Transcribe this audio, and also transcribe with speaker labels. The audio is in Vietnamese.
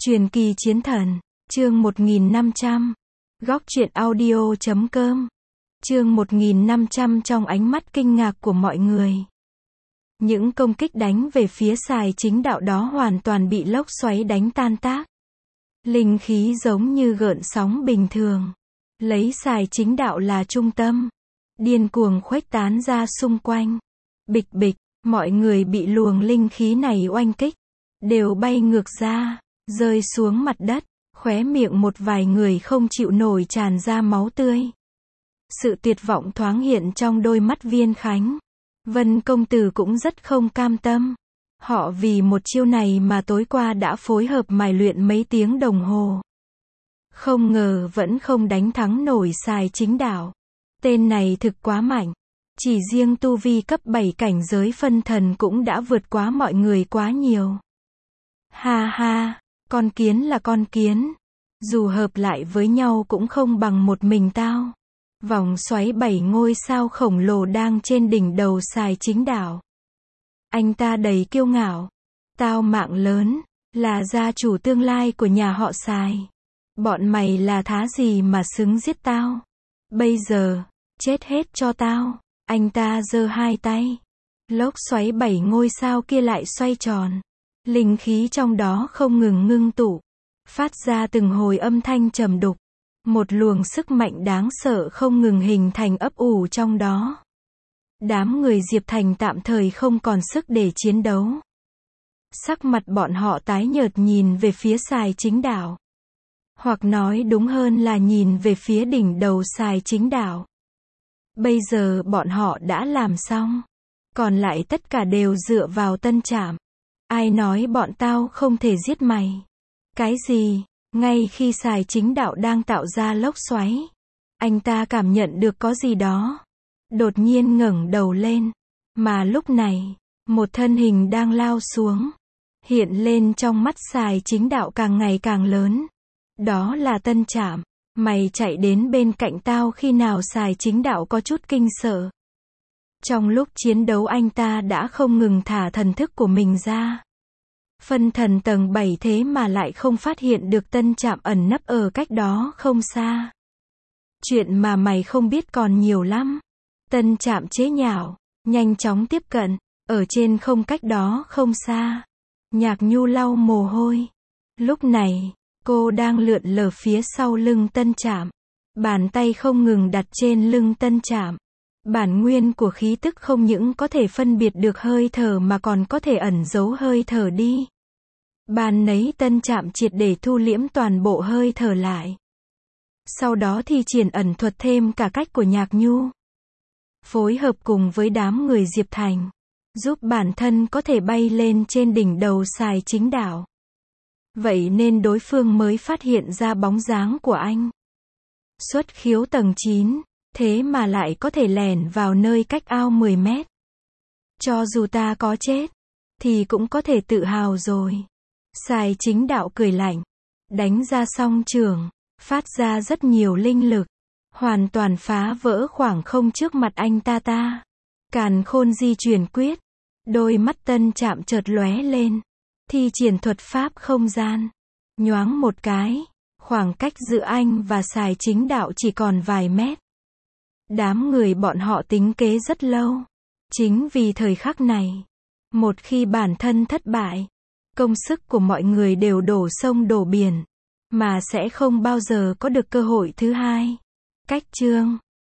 Speaker 1: Truyền kỳ chiến thần, chương 1500. Góc truyện audio.com. Chương 1500 trong ánh mắt kinh ngạc của mọi người. Những công kích đánh về phía Sài Chính Đạo đó hoàn toàn bị lốc xoáy đánh tan tác. Linh khí giống như gợn sóng bình thường. Lấy Sài Chính Đạo là trung tâm. Điên cuồng khuếch tán ra xung quanh. Bịch bịch, mọi người bị luồng linh khí này oanh kích. Đều bay ngược ra, rơi xuống mặt đất. Khóe miệng một vài người không chịu nổi tràn ra máu tươi. Sự tuyệt vọng thoáng hiện trong đôi mắt Viên Khánh. Vân công tử cũng rất không cam tâm. Họ vì một chiêu này mà tối qua đã phối hợp mài luyện mấy tiếng đồng hồ. Không ngờ vẫn không đánh thắng nổi Sài Chính Đạo. Tên này thực quá mạnh. Chỉ riêng tu vi cấp 7 cảnh giới phân thần cũng đã vượt quá mọi người quá nhiều. Ha ha, con kiến là con kiến. Dù hợp lại với nhau cũng không bằng một mình tao. Vòng xoáy 7 ngôi sao khổng lồ đang trên đỉnh đầu Sài Chính Đạo. Anh ta đầy kiêu ngạo. Tao mạng lớn, là gia chủ tương lai của nhà họ Sài. Bọn mày là thá gì mà xứng giết tao? Bây giờ, chết hết cho tao. Anh ta giơ hai tay. Lốc xoáy 7 ngôi sao kia lại xoay tròn. Linh khí trong đó không ngừng ngưng tụ. Phát ra từng hồi âm thanh trầm đục. Một luồng sức mạnh đáng sợ không ngừng hình thành ấp ủ trong đó. Đám người Diệp Thành tạm thời không còn sức để chiến đấu. Sắc mặt bọn họ tái nhợt nhìn về phía Sài Chính Đạo. Hoặc nói đúng hơn là nhìn về phía đỉnh đầu Sài Chính Đạo. Bây giờ bọn họ đã làm xong. Còn lại tất cả đều dựa vào Tân Trạm. Ai nói bọn tao không thể giết mày? Cái gì? Ngay khi Sài Chính Đạo đang tạo ra lốc xoáy, anh ta cảm nhận được có gì đó. Đột nhiên ngẩng đầu lên. Mà lúc này, một thân hình đang lao xuống. Hiện lên trong mắt Sài Chính Đạo càng ngày càng lớn. Đó là Tân Trạm. Mày chạy đến bên cạnh tao khi nào? Sài Chính Đạo có chút kinh sợ. Trong lúc chiến đấu anh ta đã không ngừng thả thần thức của mình ra. Phân thần tầng 7 thế mà lại không phát hiện được Tân Trạm ẩn nấp ở cách đó không xa. Chuyện mà mày không biết còn nhiều lắm. Tân Trạm chế nhạo, nhanh chóng tiếp cận, ở trên không cách đó không xa. Nhạc Nhu lau mồ hôi. Lúc này, cô đang lượn lờ phía sau lưng Tân Trạm. Bàn tay không ngừng đặt trên lưng Tân Trạm. Bản nguyên của khí tức không những có thể phân biệt được hơi thở mà còn có thể ẩn giấu hơi thở đi. Ban nấy Tân Trạm triệt để thu liễm toàn bộ hơi thở lại. Sau đó thi triển ẩn thuật thêm cả cách của Nhạc Nhu. Phối hợp cùng với đám người Diệp Thành. Giúp bản thân có thể bay lên trên đỉnh đầu Sài Chính Đạo. Vậy nên đối phương mới phát hiện ra bóng dáng của anh. Xuất khiếu tầng 9. Thế mà lại có thể lẻn vào nơi cách ao 10 mét. Cho dù ta có chết, thì cũng có thể tự hào rồi. Sài Chính Đạo cười lạnh. Đánh ra song trường, phát ra rất nhiều linh lực. Hoàn toàn phá vỡ khoảng không trước mặt anh ta. Càn Khôn di chuyển quyết. Đôi mắt Tân Trạm chợt lóe lên. Thi triển thuật pháp không gian. Nhoáng một cái, khoảng cách giữa anh và Sài Chính Đạo chỉ còn vài mét. Đám người bọn họ tính kế rất lâu. Chính vì thời khắc này, một khi bản thân thất bại, công sức của mọi người đều đổ sông đổ biển, mà sẽ không bao giờ có được cơ hội thứ hai. Cách chương